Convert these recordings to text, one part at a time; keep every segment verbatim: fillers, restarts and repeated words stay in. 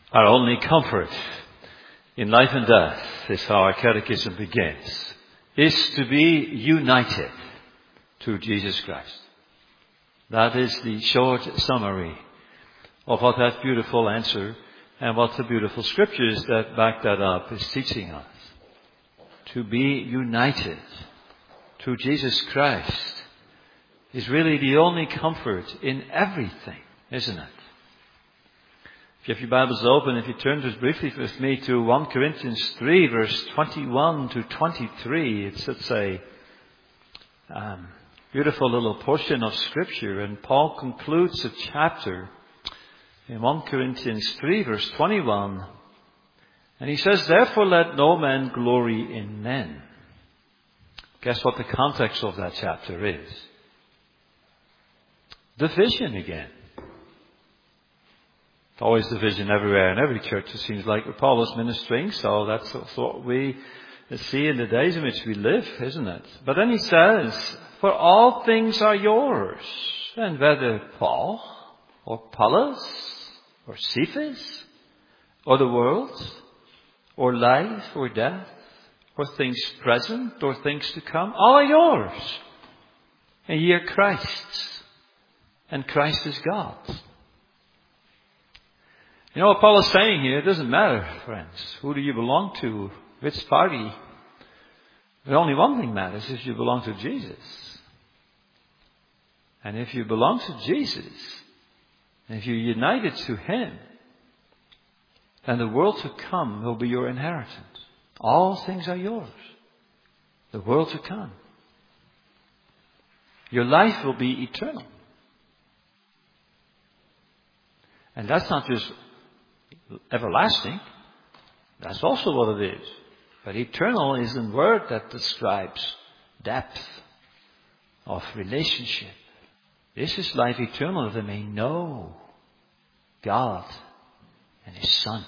Our only comfort in life and death is how our catechism begins, is to be united to Jesus Christ. That is the short summary of what that beautiful answer and what the beautiful scriptures that back that up is teaching us. To be united to Jesus Christ is really the only comfort in everything, isn't it? If you have your Bibles open, if you turn just briefly with me to First Corinthians three, verse twenty-one to twenty-three, it's such a um, beautiful little portion of Scripture, and Paul concludes the chapter in First Corinthians three, verse twenty-one, and he says, "Therefore let no man glory in men." Guess what the context of that chapter is? Division again. Always division everywhere in every church, it seems like, where Paul is ministering. So that's what we see in the days in which we live, isn't it? But then he says, "For all things are yours." And whether Paul or Apollos or Cephas or the world or life or death or things present or things to come, all are yours. And ye are Christ's, and Christ is God's. You know what Paul is saying here? It doesn't matter, friends. Who do you belong to? Which party? But only one thing matters, if you belong to Jesus. And if you belong to Jesus, and if you're united to Him, then the world to come will be your inheritance. All things are yours. The world to come. Your life will be eternal. And that's not just everlasting. That's also what it is. But eternal is a word that describes depth of relationship. This is life eternal, that they may know God and His Son.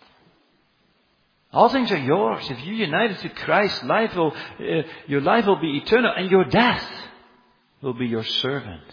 All things are yours. If you're united to Christ, life will, uh, your life will be eternal, and your death will be your servant,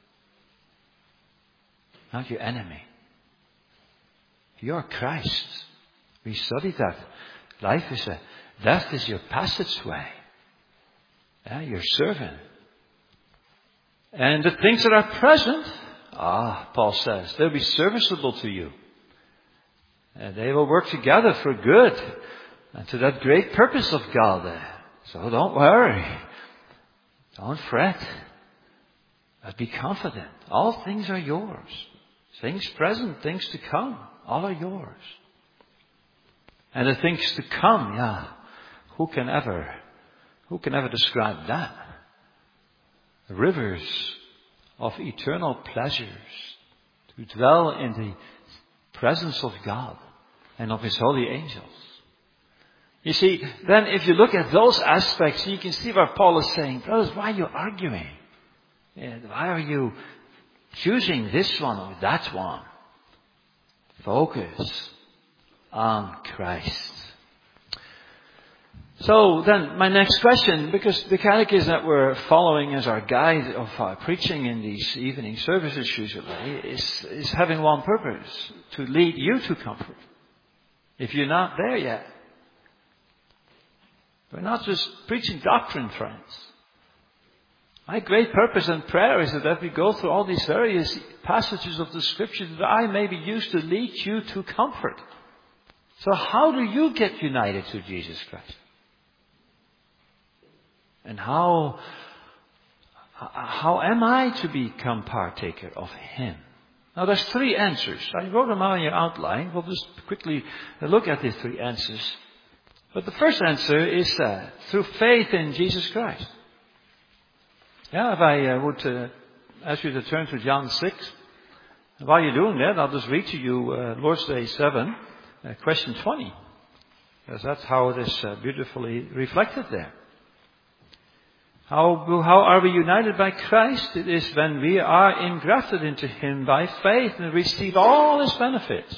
not your enemy. You are Christ. We studied that. Life is a, death is your passageway. Yeah, your servant. And the things that are present, ah, Paul says, they'll be serviceable to you. And they will work together for good and to that great purpose of God there. So don't worry. Don't fret. But be confident. All things are yours. Things present, things to come. All are yours. And the things to come, yeah, who can ever, who can ever describe that? Rivers of eternal pleasures to dwell in the presence of God and of His holy angels. You see, then if you look at those aspects, you can see where Paul is saying, brothers, why are you arguing? Why are you choosing this one or that one? Focus on Christ. So then my next question, because the catechism that we're following as our guide of our preaching in these evening services usually is, is having one purpose, to lead you to comfort. If you're not there yet. We're not just preaching doctrine, friends. My great purpose and prayer is that as we go through all these various passages of the Scripture, that I may be used to lead you to comfort. So how do you get united to Jesus Christ? And how, how am I to become partaker of Him? Now there's three answers. I wrote them out in your outline. We'll just quickly look at these three answers. But the first answer is uh, through faith in Jesus Christ. Yeah, if I uh, would uh, ask you to turn to John six. And while you're doing that, I'll just read to you uh, Lord's Day seven, uh, question twenty. Because that's how it is uh, beautifully reflected there. How, how are we united by Christ? It is when we are engrafted into Him by faith and receive all His benefits.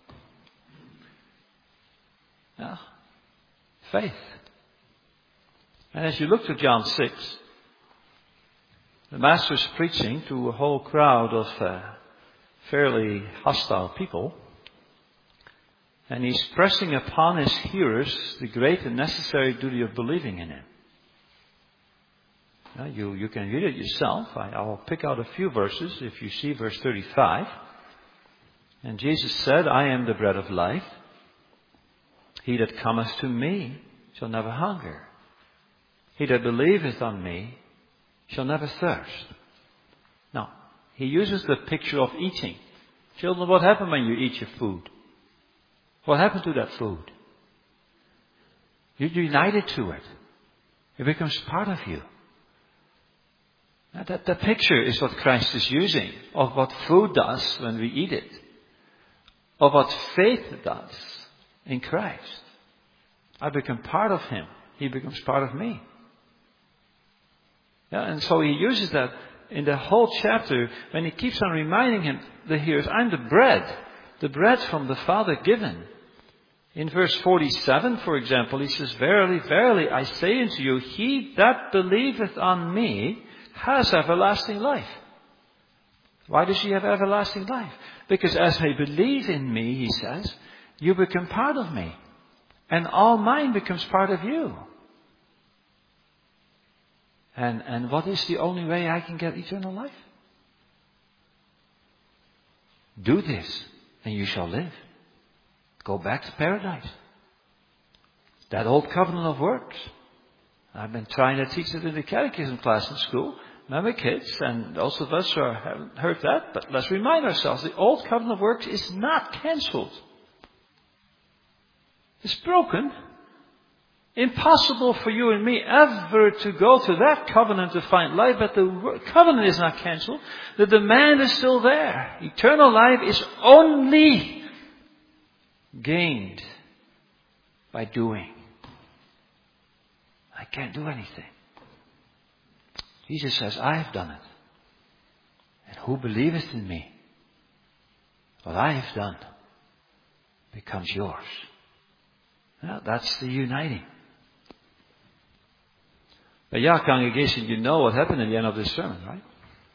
Yeah. Faith. And as you look to John six, the Master's preaching to a whole crowd of uh, fairly hostile people. And he's pressing upon his hearers the great and necessary duty of believing in him. Now, you, you can read it yourself. I, I'll pick out a few verses. If you see verse thirty-five. And Jesus said, I am the bread of life. He that cometh to me shall never hunger. He that believeth on me shall never thirst. Now, he uses the picture of eating. Children, what happens when you eat your food? What happened to that food? You're united to it. It becomes part of you. Now that the picture is what Christ is using of what food does when we eat it. Of what faith does in Christ. I become part of Him. He becomes part of me. Yeah, and so he uses that in the whole chapter when he keeps on reminding him, the hearers, I'm the bread. The bread from the Father given. In verse forty-seven, for example, he says, Verily, verily, I say unto you, he that believeth on me has everlasting life. Why does he have everlasting life? Because as they believe in me, he says, you become part of me. And all mine becomes part of you. And, and what is the only way I can get eternal life? Do this, and you shall live. Go back to paradise. That old covenant of works. I've been trying to teach it in the catechism class in school. Remember, kids, and those of us who haven't heard that, but let's remind ourselves, the old covenant of works is not cancelled. It's broken. Impossible for you and me ever to go to that covenant to find life, but the covenant is not cancelled. The demand is still there. Eternal life is only gained by doing. I can't do anything. Jesus says, I have done it. And who believeth in me, what I have done becomes yours. Well, that's the uniting. But yeah, congregation, you know what happened at the end of this sermon, right?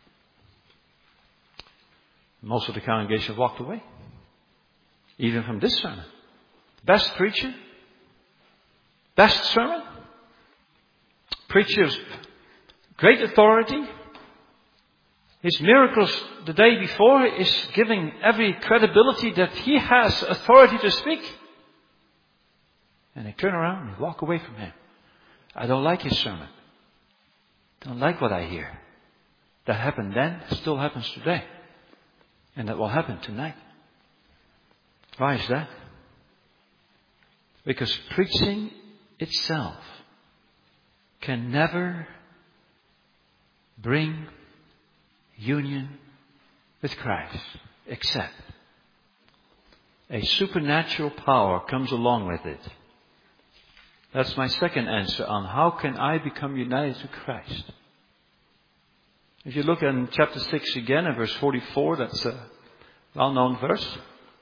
Most of the congregation walked away. Even from this sermon. Best preacher. Best sermon. Preacher's great authority. His miracles the day before is giving every credibility that he has authority to speak. And they turn around and walk away from him. I don't like his sermon. Don't like what I hear. That happened then, still happens today. And that will happen tonight. Why is that? Because preaching itself can never bring union with Christ, except a supernatural power comes along with it. That's my second answer on how can I become united to Christ. If you look in chapter six again, in verse forty-four, that's a well-known verse.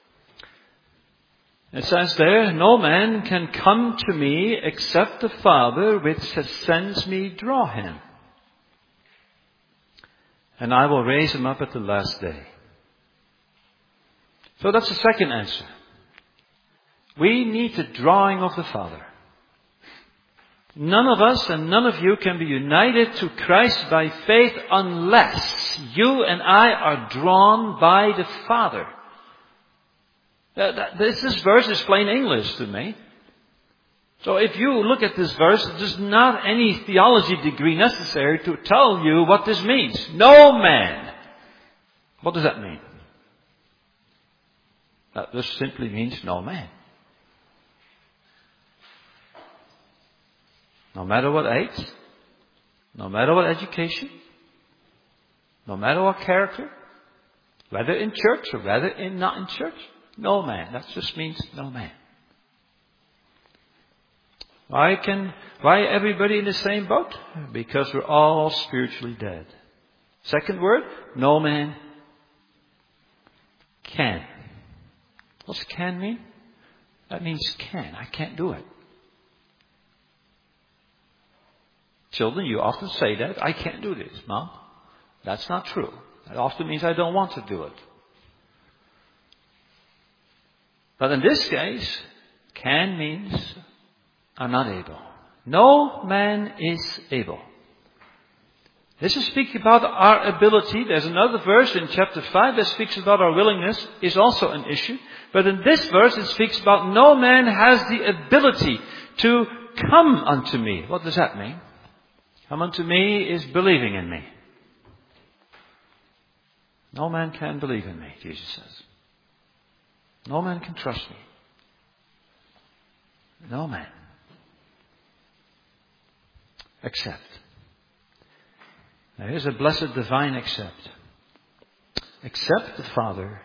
It says there, no man can come to me except the Father which sends me draw him. And I will raise him up at the last day. So that's the second answer. We need the drawing of the Father. None of us and none of you can be united to Christ by faith unless you and I are drawn by the Father. This, this verse is plain English to me. So if you look at this verse, there's not any theology degree necessary to tell you what this means. No man. What does that mean? That just simply means no man. No matter what age, no matter what education, no matter what character, whether in church or whether in not in church, no man. That just means no man. Why can, why everybody in the same boat? Because we're all spiritually dead. Second word, no man can. What's can mean? That means can. I can't do it. Children, you often say that, I can't do this, Mom. That's not true. That often means I don't want to do it. But in this case, can means I'm not able. No man is able. This is speaking about our ability. There's another verse in chapter five that speaks about our willingness is also an issue. But in this verse it speaks about no man has the ability to come unto me. What does that mean? Come unto me is believing in me. No man can believe in me, Jesus says. No man can trust me. No man. Except. Now here's a blessed divine except. Except the Father,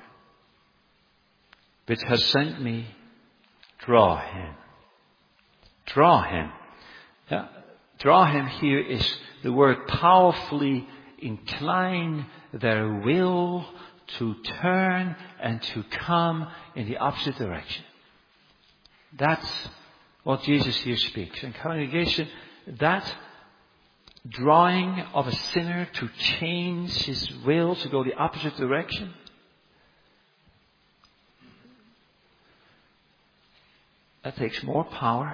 which has sent me, draw him. Draw him. Yeah, draw him here is the word powerfully incline their will to turn and to come in the opposite direction. That's what Jesus here speaks. And congregation, that drawing of a sinner to change his will to go the opposite direction, that takes more power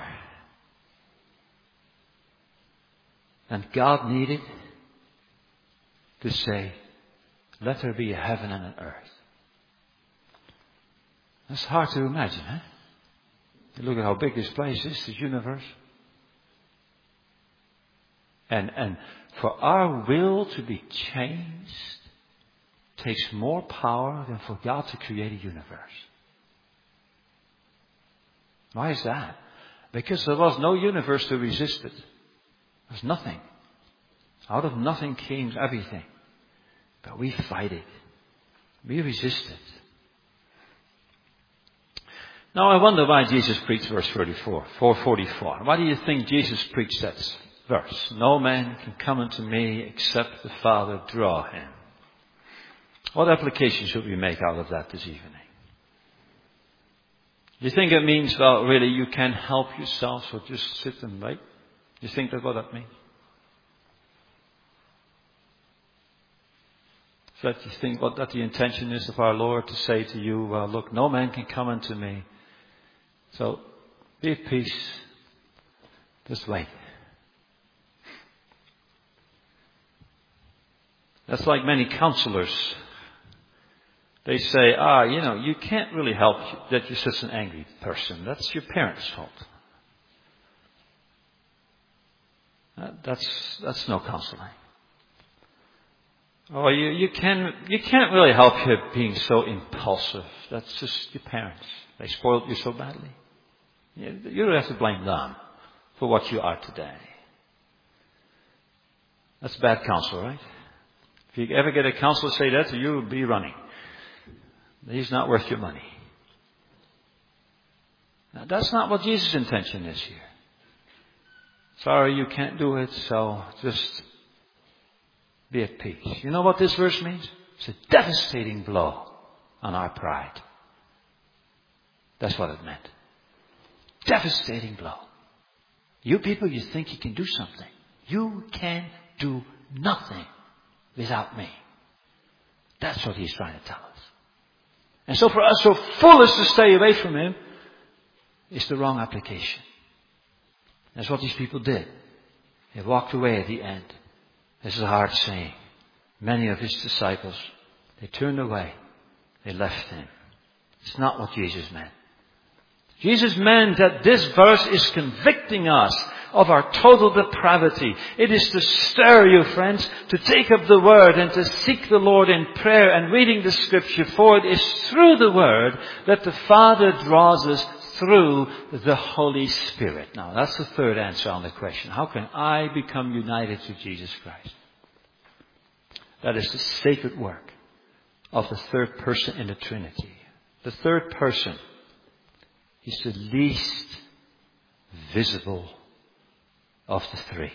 than God needed to say, let there be a heaven and an earth. That's hard to imagine, huh? You look at how big this place is, this universe. And, and for our will to be changed takes more power than for God to create a universe. Why is that? Because there was no universe to resist it. There's nothing. Out of nothing came everything. But we fight it. We resist it. Now I wonder why Jesus preached verse thirty-four, four forty-four. Why do you think Jesus preached that verse? No man can come unto me except the Father draw him. What application should we make out of that this evening? Do you think it means, well, really you can't help yourself, so just sit and wait? Do you think that's what that means? So that you think what that the intention is of our Lord to say to you, well, look, no man can come unto me. So be at peace. Just wait. That's like many counselors. They say, ah, you know, you can't really help that you're such an angry person. That's your parents' fault. That's that's no counseling. Oh, you, you can you can't really help you being so impulsive. That's just your parents. They spoiled you so badly. You, you don't have to blame them for what you are today. That's bad counsel, right? If you ever get a counselor say that to you, you'll be running. He's not worth your money. Now, that's not what Jesus' intention is here. Sorry, you can't do it, so just be at peace. You know what this verse means? It's a devastating blow on our pride. That's what it meant. Devastating blow. You people, you think you can do something. You can do nothing without me. That's what he's trying to tell us. And so for us so foolish to stay away from him is the wrong application. That's what these people did. They walked away at the end. This is a hard saying. Many of his disciples, they turned away. They left him. It's not what Jesus meant. Jesus meant that this verse is convicting us of our total depravity. It is to stir you, friends, to take up the Word and to seek the Lord in prayer and reading the Scripture. For it is through the Word that the Father draws us through the Holy Spirit. Now, that's the third answer on the question. How can I become united to Jesus Christ? That is the sacred work of the third person in the Trinity. The third person is the least visible of the three.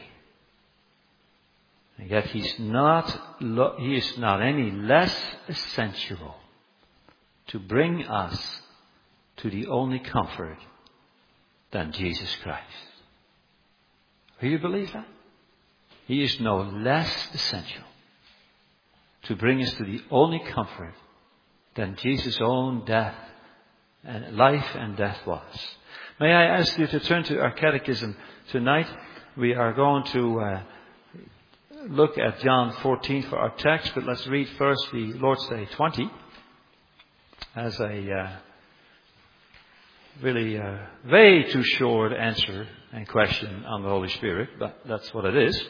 And yet he's not, he is not any less essential to bring us to the only comfort than Jesus Christ. Do you believe that? He is no less essential to bring us to the only comfort than Jesus' own death and life and death was. May I ask you to turn to our catechism tonight? We are going to uh, look at John fourteen for our text, but let's read first the Lord's Day twenty as a uh, really uh, way too short answer and question on the Holy Spirit, but that's what it is.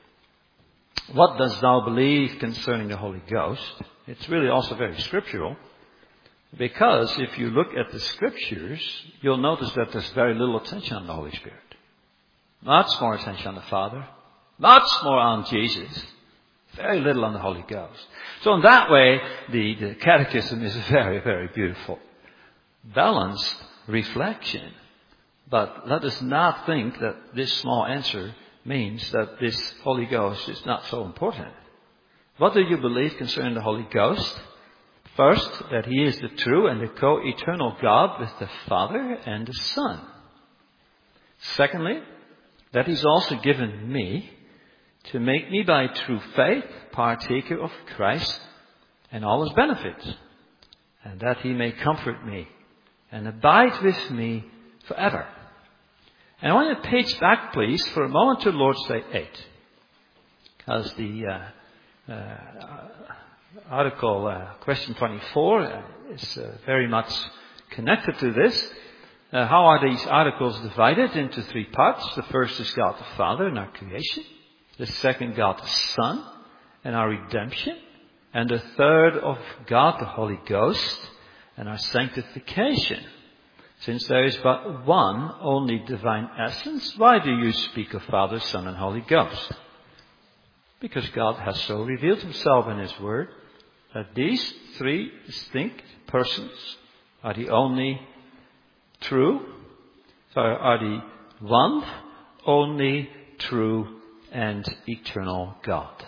What dost thou believe concerning the Holy Ghost? It's really also very scriptural, because if you look at the scriptures, you'll notice that there's very little attention on the Holy Spirit. Much more attention on the Father, much more on Jesus, very little on the Holy Ghost. So in that way, the, the catechism is very, very beautiful. Balanced reflection. But let us not think that this small answer means that this Holy Ghost is not so important. What do you believe concerning the Holy Ghost? First, that He is the true and the co-eternal God with the Father and the Son. Secondly, that He's also given me to make me by true faith partaker of Christ and all His benefits, and that He may comfort me and abide with me forever. And I want to page back, please, for a moment to Lord's Day eight. Because the uh, uh, article, uh, question twenty-four, uh, is uh, very much connected to this. Uh, how are these articles divided into three parts? The first is God the Father and our creation. The second, God the Son and our redemption. And the third of God the Holy Ghost and our sanctification. Since there is but one only divine essence, why do you speak of Father, Son, and Holy Ghost? Because God has so revealed Himself in His Word that these three distinct persons are the only true, sorry, are the one, only true, and eternal God.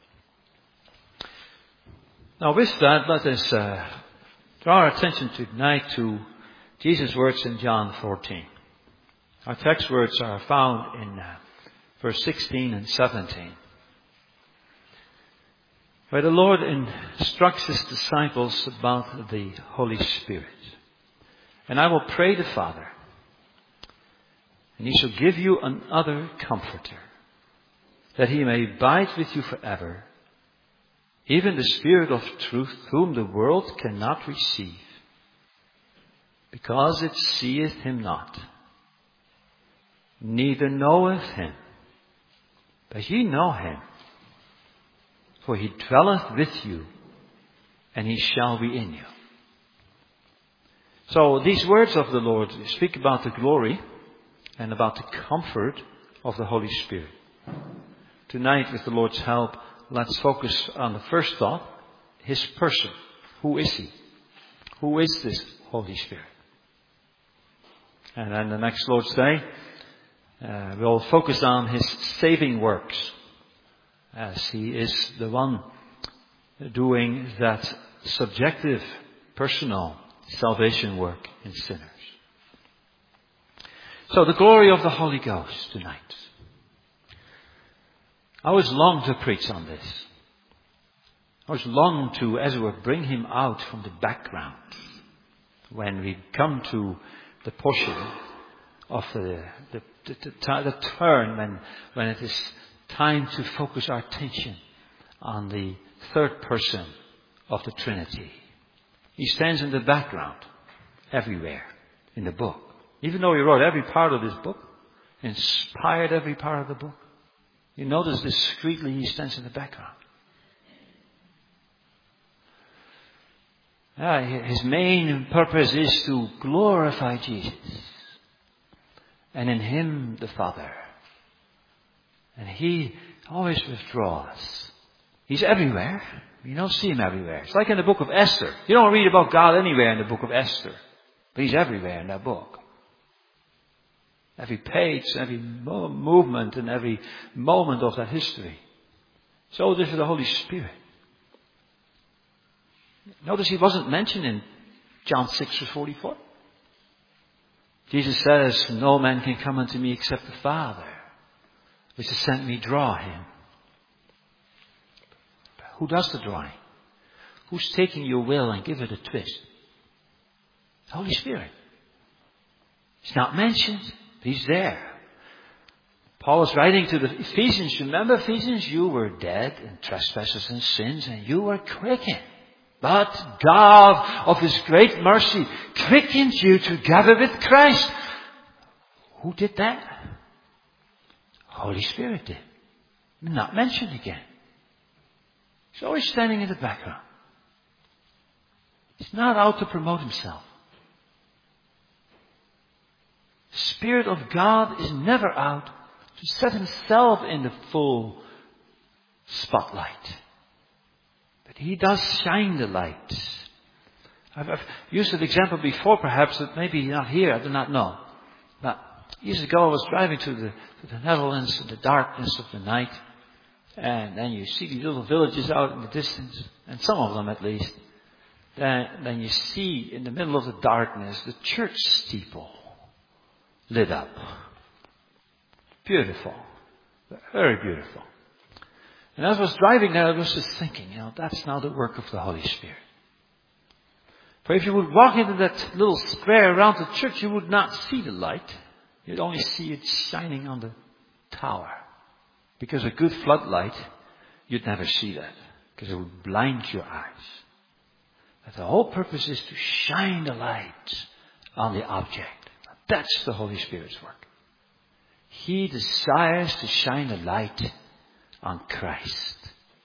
Now with that, let us uh, draw our attention tonight to Jesus' words in John fourteen. Our text words are found in uh, verse sixteen and seventeen, where the Lord instructs His disciples about the Holy Spirit. And I will pray the Father, and He shall give you another Comforter, that He may abide with you forever, even the Spirit of truth, whom the world cannot receive, because it seeth Him not, neither knoweth Him. But ye know Him, for He dwelleth with you, and He shall be in you. So these words of the Lord speak about the glory and about the comfort of the Holy Spirit. Tonight, with the Lord's help, let's focus on the first thought, His person. Who is He? Who is this Holy Spirit? And then the next Lord's Day, uh, we'll focus on His saving works, as He is the one doing that subjective, personal salvation work in sinners. So the glory of the Holy Ghost tonight. I always long to preach on this. I always long to, as it were, bring Him out from the background when we come to the portion of the, the, the, the, the turn when, when it is time to focus our attention on the third person of the Trinity. He stands in the background everywhere in the book. Even though He wrote every part of this book, inspired every part of the book, you notice discreetly He stands in the background. Ah, His main purpose is to glorify Jesus. And in Him the Father. And He always withdraws. He's everywhere. You don't see Him everywhere. It's like in the book of Esther. You don't read about God anywhere in the book of Esther. But He's everywhere in that book. Every page, every mo- movement, and every moment of that history. So this is the Holy Spirit. Notice He wasn't mentioned in John six verse forty-four. Jesus says, no man can come unto me except the Father, which has sent me, draw him. Who does the drawing? Who's taking your will and give it a twist? The Holy Spirit. He's not mentioned, but He's there. Paul is writing to the Ephesians. Remember, Ephesians, you were dead in trespasses and sins, and you were quickened. But God, of His great mercy, quickened you together with Christ. Who did that? Holy Spirit did. Not mentioned again. He's always standing in the background. He's not out to promote Himself. The Spirit of God is never out to set Himself in the full spotlight. But He does shine the light. I've, I've used an example before, perhaps, that maybe not here, I do not know. But years ago I was driving to the, to the Netherlands in the darkness of the night. And then you see these little villages out in the distance, and some of them at least. Then, then you see in the middle of the darkness the church steeple lit up. Beautiful. Very beautiful. And as I was driving there, I was just thinking, you know, that's now the work of the Holy Spirit. For if you would walk into that little square around the church, you would not see the light. You'd only see it shining on the tower. Because a good floodlight, you'd never see that. Because it would blind your eyes. But the whole purpose is to shine the light on the object. That's the Holy Spirit's work. He desires to shine a light on Christ.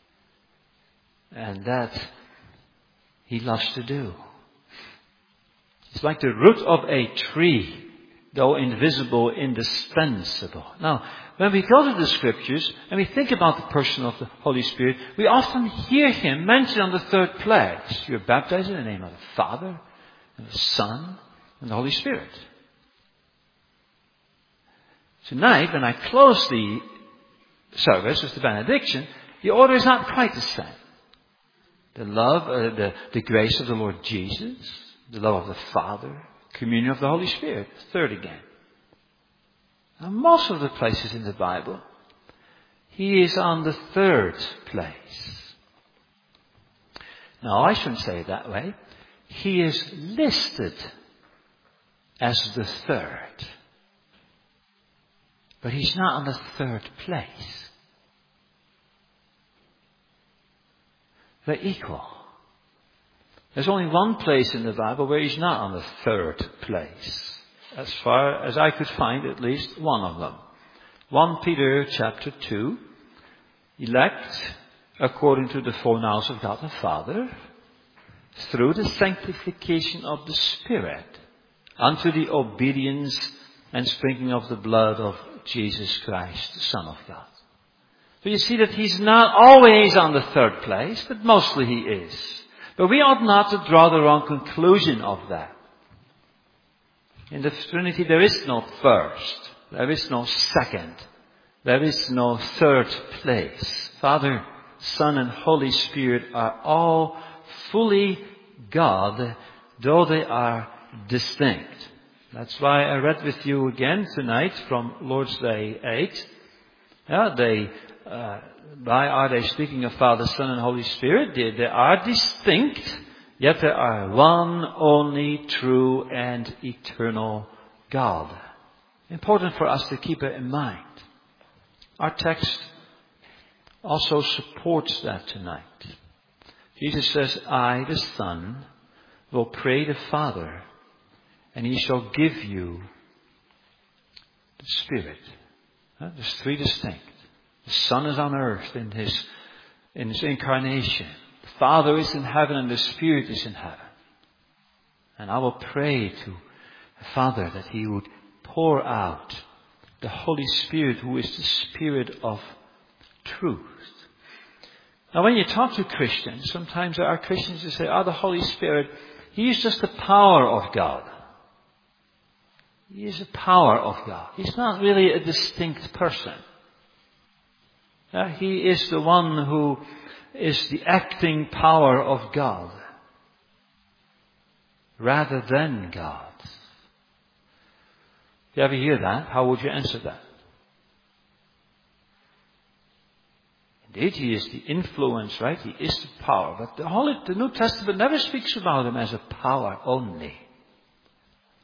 And that He loves to do. It's like the root of a tree, though invisible, indispensable. Now, when we go to the Scriptures and we think about the person of the Holy Spirit, we often hear Him mentioned on the third pledge. You're baptized in the name of the Father, and the Son, and the Holy Spirit. Tonight, when I close the service with the benediction, the order is not quite the same. The love, uh, the, the grace of the Lord Jesus, the love of the Father, communion of the Holy Spirit, third again. Now, most of the places in the Bible, He is on the third place. Now, I shouldn't say it that way. He is listed as the third. But He's not on the third place. They're equal. There's only one place in the Bible where He's not on the third place. As far as I could find, at least one of them. First Peter chapter two. Elect according to the foreknowledge of God the Father, through the sanctification of the Spirit, unto the obedience and sprinkling of the blood of Jesus Christ, the Son of God. So you see that He's not always on the third place, but mostly He is. But we ought not to draw the wrong conclusion of that. In the Trinity there is no first, there is no second, there is no third place. Father, Son and Holy Spirit are all fully God, though they are distinct. That's why I read with you again tonight from Lord's Day eight. Yeah, they, uh, why are they speaking of Father, Son, and Holy Spirit? They, they are distinct, yet they are one, only, true, and eternal God. Important for us to keep it in mind. Our text also supports that tonight. Jesus says, I, the Son, will pray the Father, and He shall give you the Spirit. There's three distinct. The Son is on earth in His, in His incarnation. The Father is in heaven and the Spirit is in heaven. And I will pray to the Father that He would pour out the Holy Spirit, who is the Spirit of truth. Now when you talk to Christians, sometimes there are Christians who say, oh, the Holy Spirit, He is just the power of God. He is the power of God. He's not really a distinct person. Uh, he is the one who is the acting power of God, rather than God. If you ever hear that, how would you answer that? Indeed, He is the influence, right? He is the power. But the Holy, the New Testament never speaks about Him as a power only.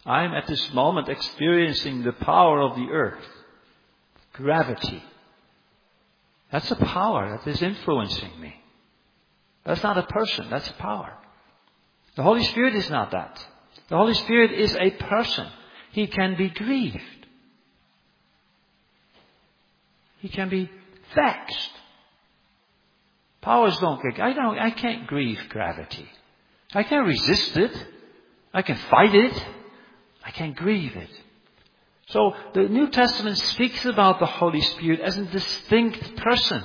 I'm at this moment experiencing the power of the earth. Gravity. That's a power that is influencing me. That's not a person, that's a power. The Holy Spirit is not that. The Holy Spirit is a person. He can be grieved. He can be vexed. Powers don't get, I don't, I can't grieve gravity. I can't resist it. I can fight it. I can't grieve it. So the New Testament speaks about the Holy Spirit as a distinct person.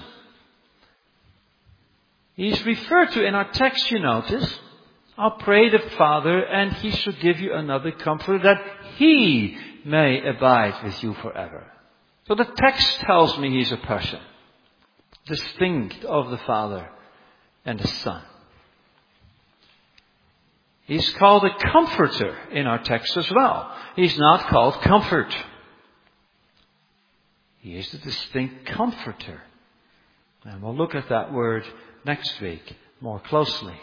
He's referred to in our text, you notice. I'll pray the Father, and He shall give you another Comforter, that He may abide with you forever. So the text tells me He's a person, distinct of the Father and the Son. He's called a Comforter in our text as well. He's not called Comfort. He is the distinct Comforter. And we'll look at that word next week more closely.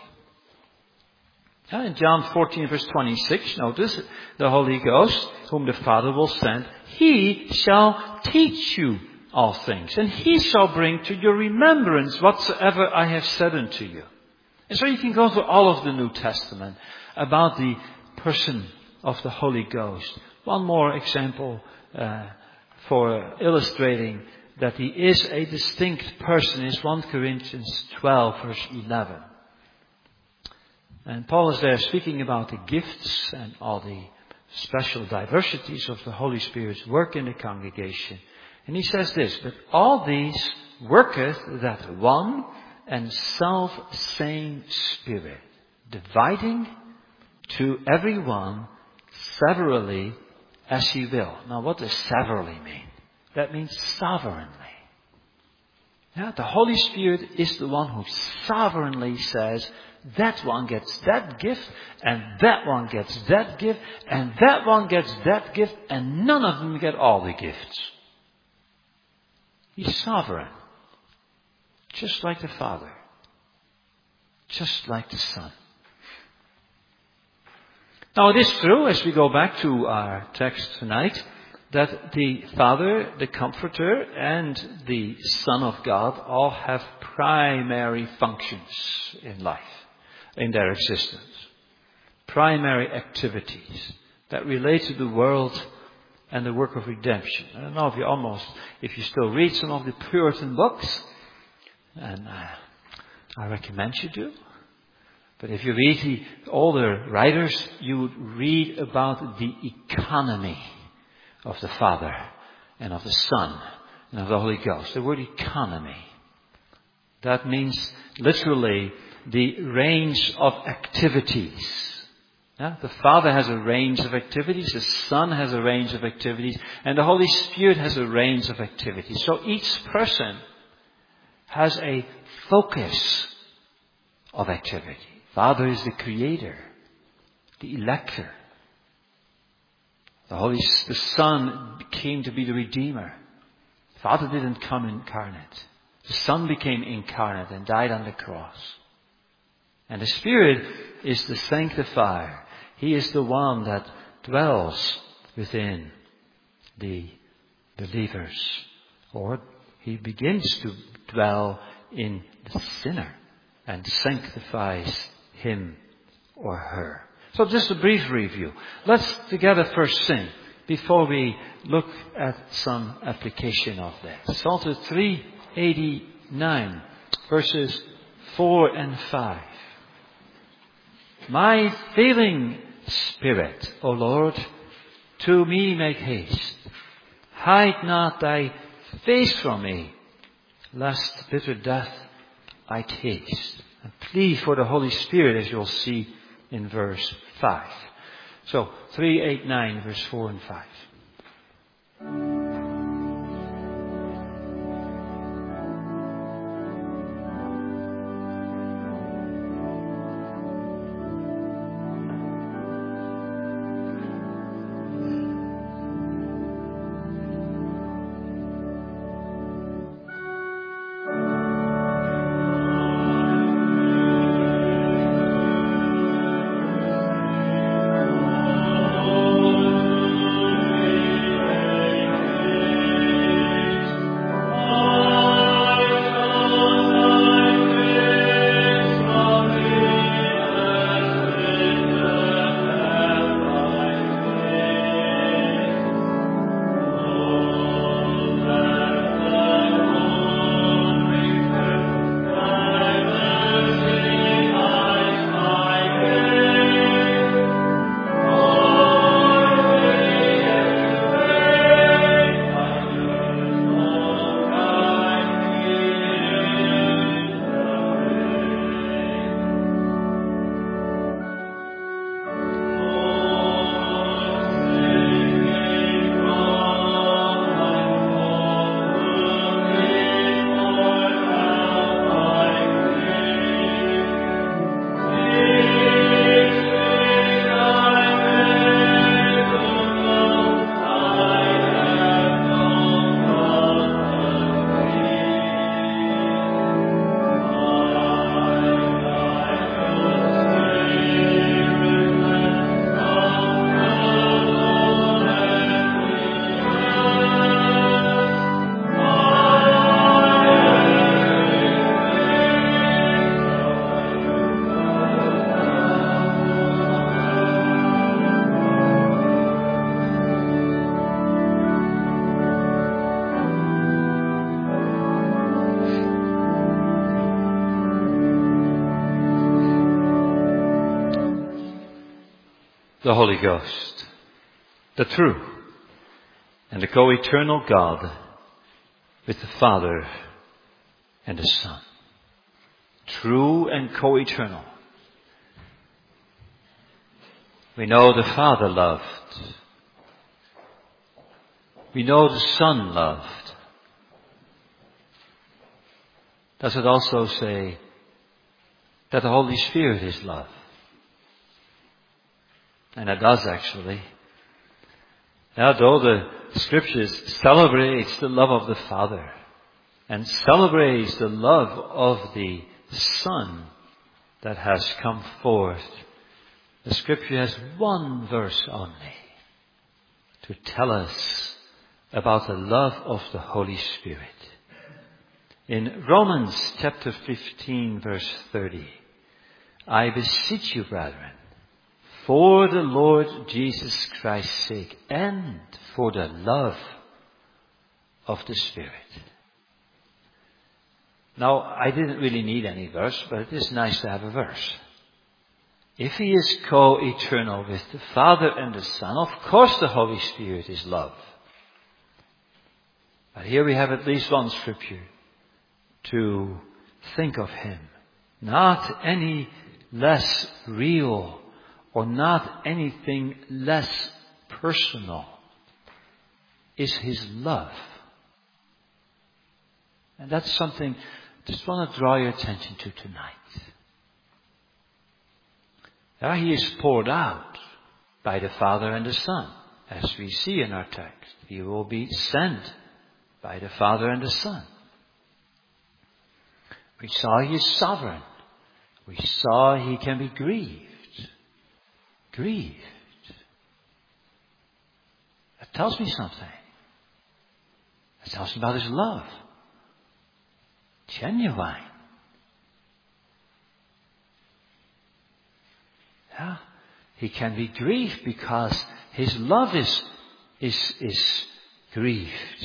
In John fourteen verse twenty-six, notice, the Holy Ghost, whom the Father will send, He shall teach you all things, and He shall bring to your remembrance whatsoever I have said unto you. And so you can go through all of the New Testament about the person of the Holy Ghost. One more example uh, for illustrating that He is a distinct person is First Corinthians twelve verse eleven. And Paul is there speaking about the gifts and all the special diversities of the Holy Spirit's work in the congregation. And he says this, but all these worketh that one and self-same Spirit, dividing to every one severally as He will. Now what does severally mean? That means sovereignly. Yeah, the Holy Spirit is the one who sovereignly says, that one gets that gift, and that one gets that gift, and that one gets that gift, and none of them get all the gifts. He's sovereign. Just like the Father. Just like the Son. Now it is true, as we go back to our text tonight, that the Father, the Comforter, and the Son of God all have primary functions in life, in their existence. Primary activities that relate to the world and the work of redemption. I don't know if you almost, if you still read some of the Puritan books, and uh, I recommend you do. But if you read the older writers, you would read about the economy of the Father and of the Son and of the Holy Ghost. The word economy. That means literally the range of activities. Yeah? The Father has a range of activities, the Son has a range of activities, and the Holy Spirit has a range of activities. So each person has a focus of activity. Father is the creator, the elector. The Holy, the Son came to be the Redeemer. Father didn't come incarnate. The Son became incarnate and died on the cross. And the Spirit is the sanctifier. He is the one that dwells within the believers. Or He begins to dwell in the sinner and sanctifies him or her. So just a brief review. Let's together first sing before we look at some application of that. Psalter three eighty-nine, verses four and five. My failing spirit, O Lord, to me make haste. Hide not thy face from me, lest bitter death I taste. And plead for the Holy Spirit, as you'll see in verse five. So, three eighty-nine, verse four and five. Oh the Holy Ghost, the true and the co-eternal God with the Father and the Son. True and co-eternal. We know the Father loved. We know the Son loved. Does it also say that the Holy Spirit is love? And it does actually. Now, though the Scriptures celebrates the love of the Father and celebrates the love of the Son that has come forth, the Scripture has one verse only to tell us about the love of the Holy Spirit. In Romans chapter fifteen verse thirty, I beseech you, brethren, for the Lord Jesus Christ's sake and for the love of the Spirit. Now, I didn't really need any verse, but it is nice to have a verse. If He is co-eternal with the Father and the Son, of course the Holy Spirit is love. But here we have at least one scripture to think of Him. Not any less real or not anything less personal is His love. And that's something I just want to draw your attention to tonight. Now, He is poured out by the Father and the Son, as we see in our text. He will be sent by the Father and the Son. We saw He is sovereign. We saw He can be grieved. Grieved. That tells me something. That tells me about His love. Genuine. Yeah. He can be grieved because His love is, is, is grieved.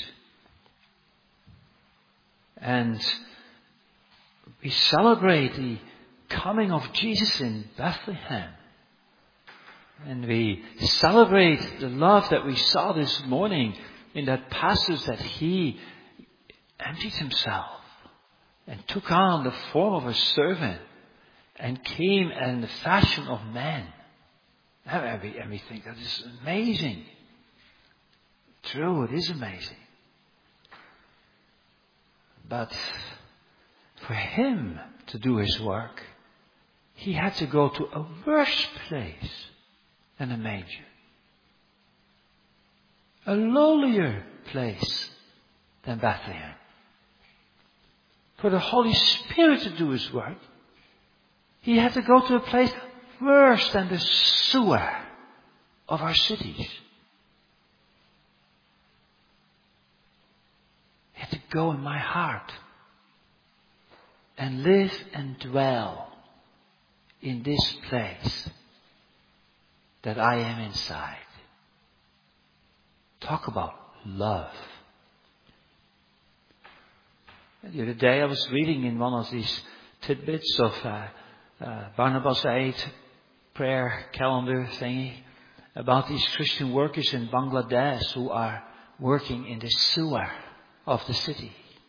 And we celebrate the coming of Jesus in Bethlehem. And we celebrate the love that we saw this morning in that passage that He emptied Himself and took on the form of a servant and came in the fashion of man. And we, and we think that is amazing. True, it is amazing. But for Him to do His work, He had to go to a worse place than a manger. A lowlier place than Bethlehem. For the Holy Spirit to do His work, He had to go to a place worse than the sewer of our cities. He had to go in my heart and live and dwell in this place that I am inside. Talk about love. The other day I was reading in one of these tidbits of uh, uh, Barnabas Aid prayer calendar thingy about these Christian workers in Bangladesh who are working in the sewer of the city.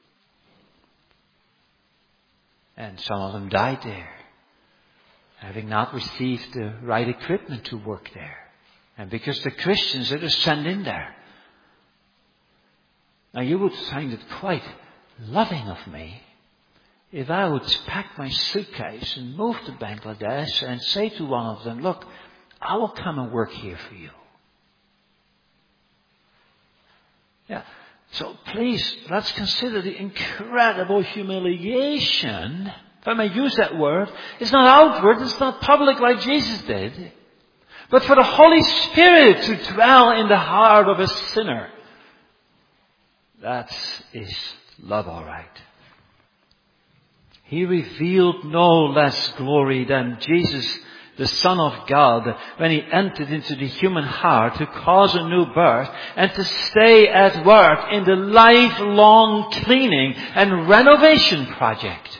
And some of them died there, having not received the right equipment to work there. And because the Christians are just sent in there. Now you would find it quite loving of me if I would pack my suitcase and move to Bangladesh and say to one of them, look, I will come and work here for you. Yeah. So please, let's consider the incredible humiliation, if I may use that word. It's not outward, it's not public like Jesus did. But for the Holy Spirit to dwell in the heart of a sinner. That is love, all right. He revealed no less glory than Jesus, the Son of God, when He entered into the human heart to cause a new birth and to stay at work in the lifelong cleaning and renovation project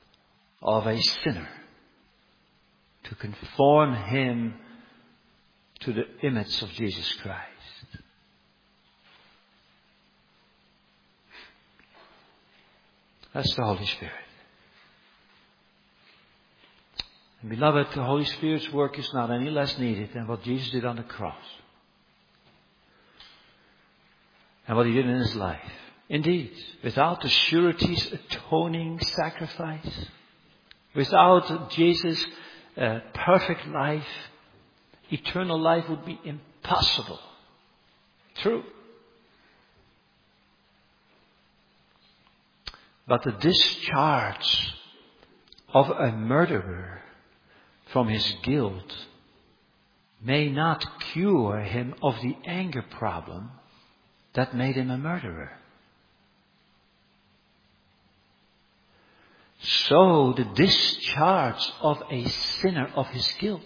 of a sinner, to conform him to the image of Jesus Christ. That's the Holy Spirit. And beloved, the Holy Spirit's work is not any less needed than what Jesus did on the cross. And what He did in His life. Indeed, without the surety's atoning sacrifice, without Jesus' uh, perfect life, eternal life would be impossible. True. But the discharge of a murderer from his guilt may not cure him of the anger problem that made him a murderer. So the discharge of a sinner of his guilt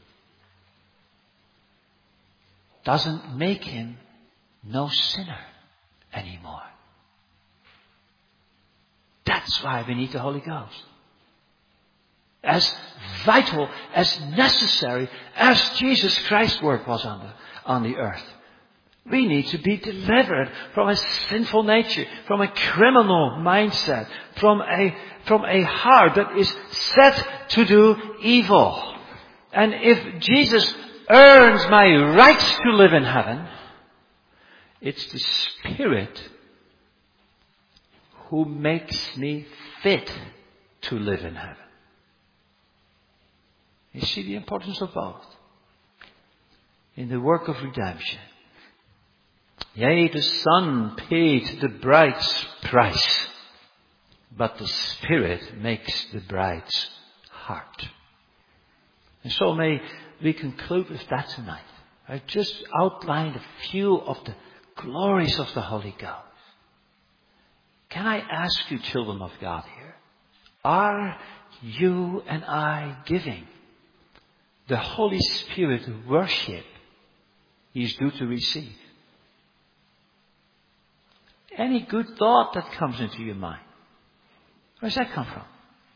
doesn't make him no sinner anymore. That's why we need the Holy Ghost. As vital, as necessary as Jesus Christ's work was on the, on the earth. We need to be delivered from a sinful nature, from a criminal mindset, from a, from a heart that is set to do evil. And if Jesus earns my right to live in heaven, it's the Spirit who makes me fit to live in heaven. You see the importance of both in the work of redemption. Yea, the Son paid the bride's price, but the Spirit makes the bride's heart. And so may we conclude with that tonight. I've just outlined a few of the glories of the Holy Ghost. Can I ask you, children of God here, are you and I giving the Holy Spirit worship He is due to receive? Any good thought that comes into your mind, where does that come from?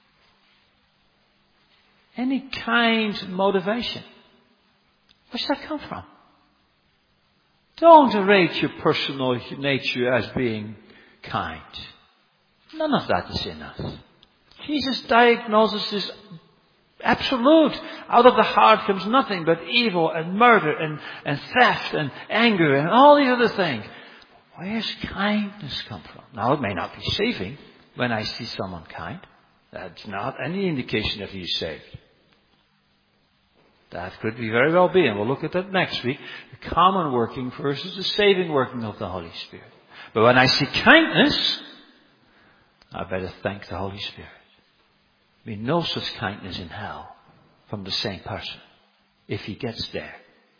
Any kind motivation, where does that come from? Don't rate your personal nature as being kind. None of that is in us. Jesus' diagnosis is absolute. Out of the heart comes nothing but evil and murder and, and theft and anger and all these other things. Where's kindness come from? Now, it may not be saving when I see someone kind. That's not any indication that he's saved. That could be very well be, and we'll look at that next week. The common working versus the saving working of the Holy Spirit. But when I see kindness, I better thank the Holy Spirit. I mean, no such kindness in hell from the same person, if he gets there.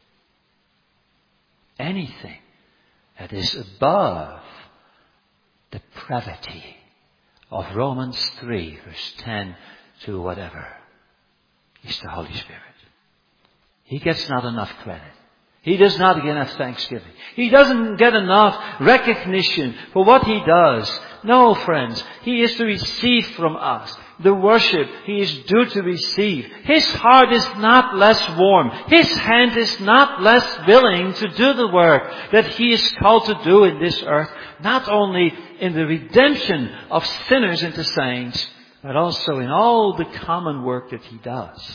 Anything that is above the depravity of Romans three, verse ten to whatever, is the Holy Spirit. He gets not enough credit. He does not get enough thanksgiving. He doesn't get enough recognition for what he does. No, friends, he is to receive from us the worship he is due to receive. His heart is not less warm. His hand is not less willing to do the work that he is called to do in this earth. Not only in the redemption of sinners into saints, but also in all the common work that he does.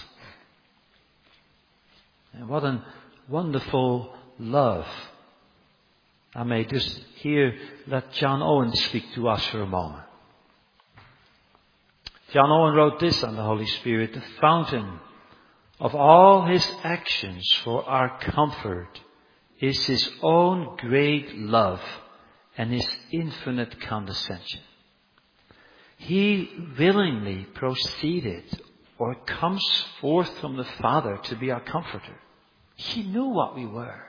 And what a wonderful love. I may just here let John Owen speak to us for a moment. John Owen wrote this on the Holy Spirit: the fountain of all his actions for our comfort is his own great love and his infinite condescension. He willingly proceeded or comes forth from the Father to be our comforter. He knew what we were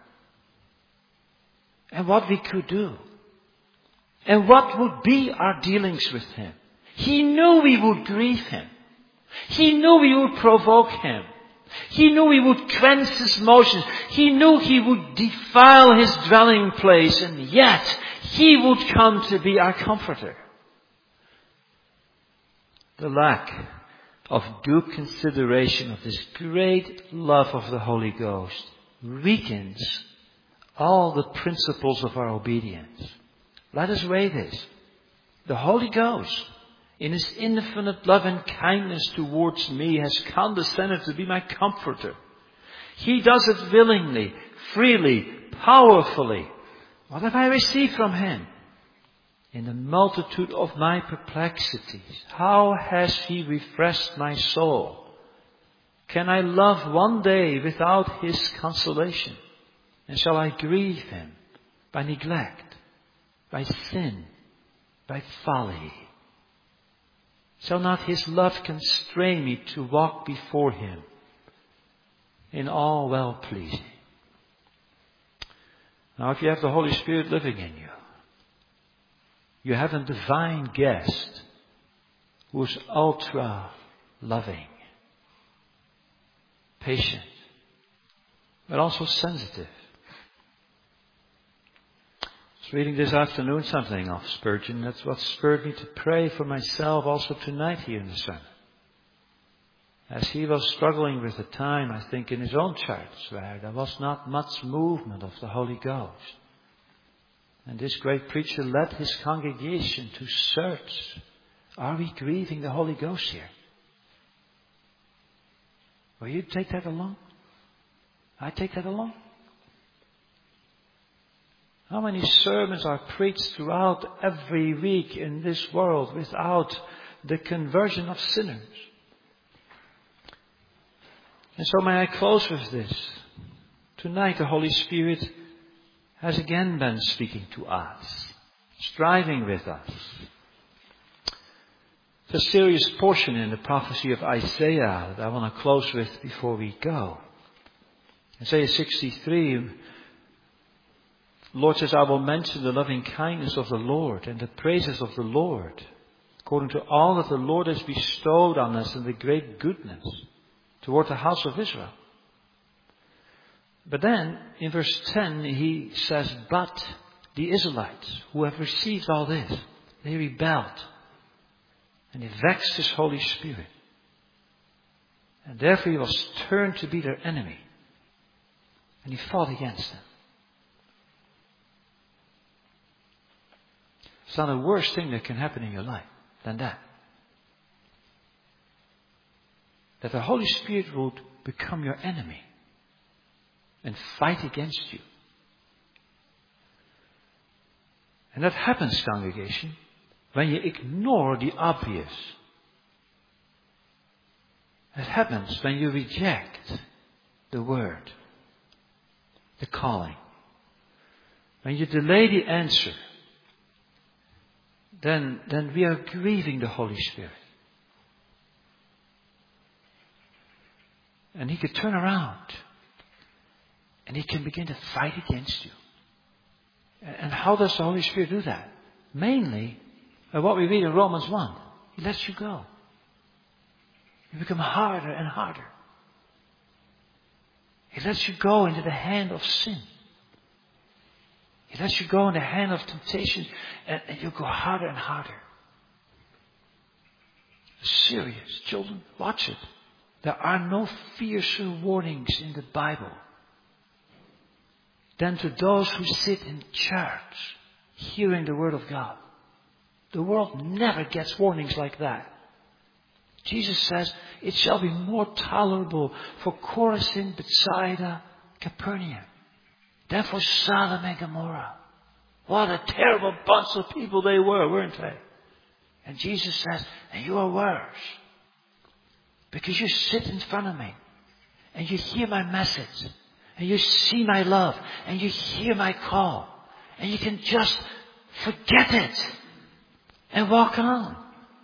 and what we could do and what would be our dealings with him. He knew we would grieve him. He knew we would provoke him. He knew we would quench his motions. He knew he would defile his dwelling place, and yet he would come to be our comforter. The lack of due consideration of this great love of the Holy Ghost weakens all the principles of our obedience. Let us weigh this. The Holy Ghost, in His infinite love and kindness towards me, has condescended to be my comforter. He does it willingly, freely, powerfully. What have I received from Him? In the multitude of my perplexities, how has He refreshed my soul? Can I love one day without His consolation? And shall I grieve Him by neglect, by sin, by folly? Shall not His love constrain me to walk before Him in all well-pleasing? Now, if you have the Holy Spirit living in you, you have a divine guest who is ultra loving, patient, but also sensitive. I was reading this afternoon something of Spurgeon. That's what spurred me to pray for myself also tonight here in the sermon. As he was struggling with a time, I think, in his own church where there was not much movement of the Holy Ghost. And this great preacher led his congregation to search. Are we grieving the Holy Ghost here? Will you take that along? I take that along. How many sermons are preached throughout every week in this world without the conversion of sinners? And so may I close with this. Tonight the Holy Spirit has again been speaking to us, striving with us. It's a serious portion in the prophecy of Isaiah that I want to close with before we go. Isaiah sixty-three, the Lord says, I will mention the loving kindness of the Lord and the praises of the Lord, according to all that the Lord has bestowed on us and the great goodness toward the house of Israel. But then, in verse ten, he says, but the Israelites, who have received all this, they rebelled. And he vexed His Holy Spirit. And therefore he was turned to be their enemy. And he fought against them. It's not the worst thing that can happen in your life than that. That the Holy Spirit would become your enemy and fight against you. And that happens, congregation, when you ignore the obvious. It happens when you reject the word, the calling. When you delay the answer, then, then we are grieving the Holy Spirit. And He could turn around and He can begin to fight against you. And how does the Holy Spirit do that? Mainly, by what we read in Romans one. He lets you go. You become harder and harder. He lets you go into the hand of sin. He lets you go in the hand of temptation, and, and you go harder and harder. Serious, children, watch it. There are no fiercer warnings in the Bible than to those who sit in church hearing the Word of God. The world never gets warnings like that. Jesus says, it shall be more tolerable for Chorazin, Bethsaida, Capernaum than for Sodom and Gomorrah. What a terrible bunch of people they were, weren't they? And Jesus says, and you are worse. Because you sit in front of me and you hear my message and you see my love and you hear my call and you can just forget it and walk on.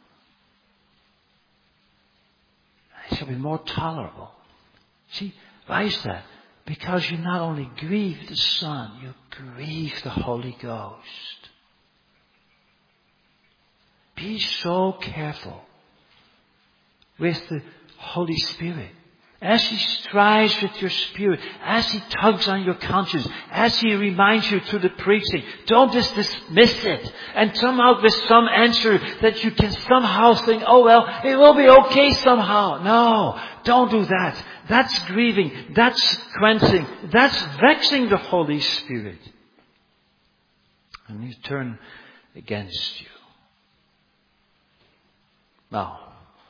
It shall be more tolerable. See, why is that? Because you not only grieve the Son, you grieve the Holy Ghost. Be so careful with the Holy Spirit. as He strives with your spirit, as He tugs on your conscience, as He reminds you through the preaching, don't just dismiss it and come out with some answer that you can somehow think, oh well, it will be okay somehow. No, don't do that. That's grieving. That's quenching. That's vexing the Holy Spirit. And He turn against you. Now,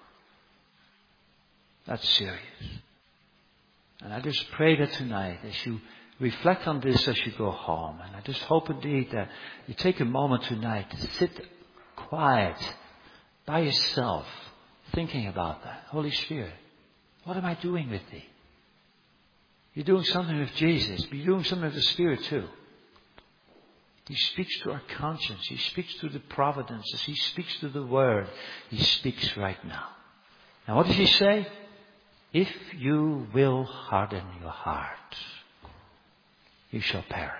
that's serious. And I just pray that tonight, as you reflect on this as you go home, and I just hope indeed that you take a moment tonight to sit quiet by yourself, thinking about that. Holy Spirit, what am I doing with Thee? You're doing something with Jesus, but you're doing something with the Spirit too. He speaks to our conscience. He speaks to the providences. He speaks to the Word. He speaks right now. Now what does He say? If you will harden your heart, you shall perish.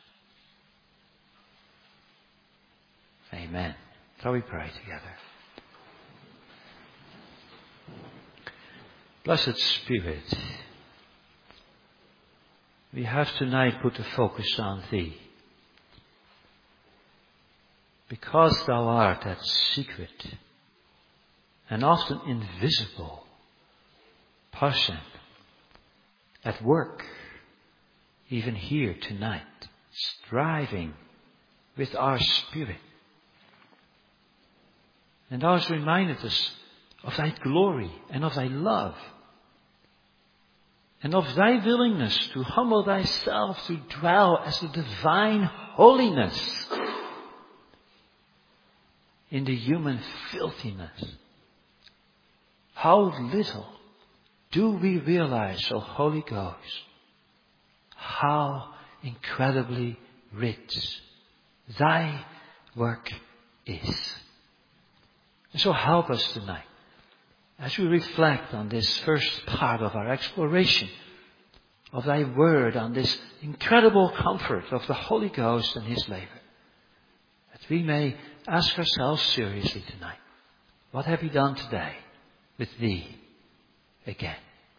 Amen. Shall we pray together? Blessed Spirit, we have tonight put the focus on Thee. Because Thou art that secret and often invisible person at work, even here tonight, striving with our spirit. And Thou hast reminded us of Thy glory and of Thy love and of Thy willingness to humble Thyself to dwell as the divine holiness in the human filthiness. How little do we realize, O Holy Ghost, how incredibly rich Thy work is. And so help us tonight as we reflect on this first part of our exploration of Thy Word, on this incredible comfort of the Holy Ghost and His labor, that we may ask ourselves seriously tonight, what have we done today with Thee again?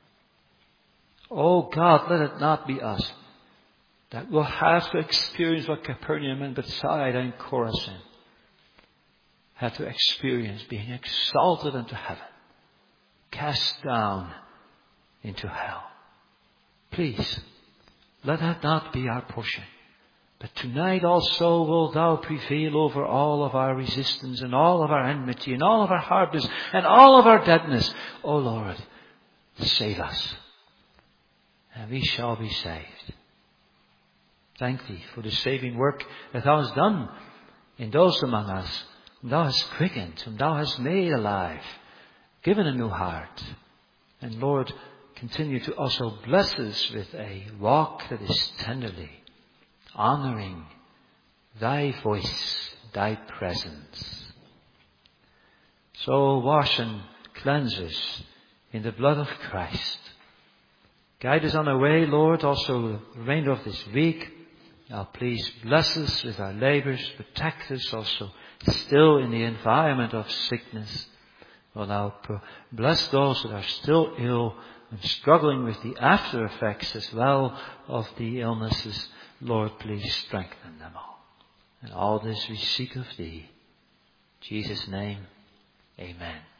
Oh God, let it not be us that will have to experience what Capernaum and Bethsaida and Chorazin had to experience, being exalted into heaven, cast down into hell. Please, let that not be our portion. But tonight also will Thou prevail over all of our resistance and all of our enmity and all of our hardness and all of our deadness. O Lord, save us, and we shall be saved. Thank Thee for the saving work that Thou hast done in those among us whom Thou hast quickened, whom Thou hast made alive, given a new heart. And Lord, continue to also bless us with a walk that is tenderly honoring Thy voice, Thy presence. So wash and cleanse us in the blood of Christ. Guide us on our way, Lord, also the remainder of this week. Now please bless us with our labors, protect us also still in the environment of sickness. Well, now bless those that are still ill and struggling with the after effects as well of the illnesses. Lord, please strengthen them all. And all this we seek of Thee. In Jesus' name, amen.